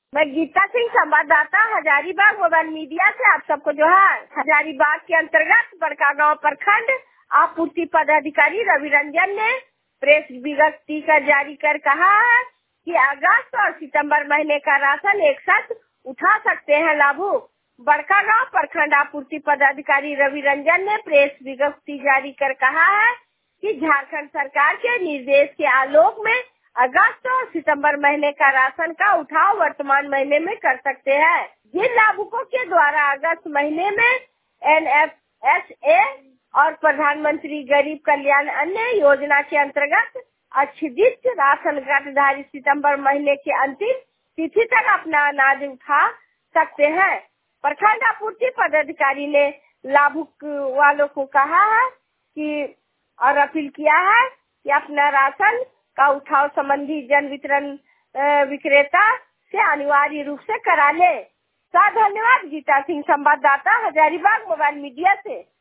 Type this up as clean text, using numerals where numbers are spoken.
मैं गीता सिंह, संवाददाता, Hazaribagh mobile media से आप सबको जोहार। हजारीबाग के अंतर्गत बड़कागांव प्रखंड आपूर्ति पदाधिकारी रवि रंजन ने प्रेस विज्ञप्ति जारी कर कहा है कि अगस्त और सितंबर महीने का राशन एक साथ उठा सकते हैं लाभुक। बड़कागांव प्रखंड आपूर्ति पदाधिकारी रवि रंजन ने प्रेस विज्ञप्ति जारी कर कहा है कि झारखंड सरकार के निर्देश के आलोक में अगस्त और सितंबर महीने का राशन का उठाव वर्तमान महीने में कर सकते हैं। जिन लाभुकों के द्वारा अगस्त महीने में NFSA और प्रधानमंत्री गरीब कल्याण अन्न योजना के अंतर्गत अच्छादित राशन कार्डधारी सितंबर महीने के अंतिम तिथि तक अपना अनाज उठा सकते हैं। प्रखंड आपूर्ति पदाधिकारी ने लाभुक वालों को कहा है कि और अपील किया है कि अपना राशन का उठाव संबंधी जन वितरण विक्रेता से अनिवार्य रूप से करा ले। धन्यवाद। गीता सिंह, संवाददाता, हजारीबाग मोबाइल मीडिया से।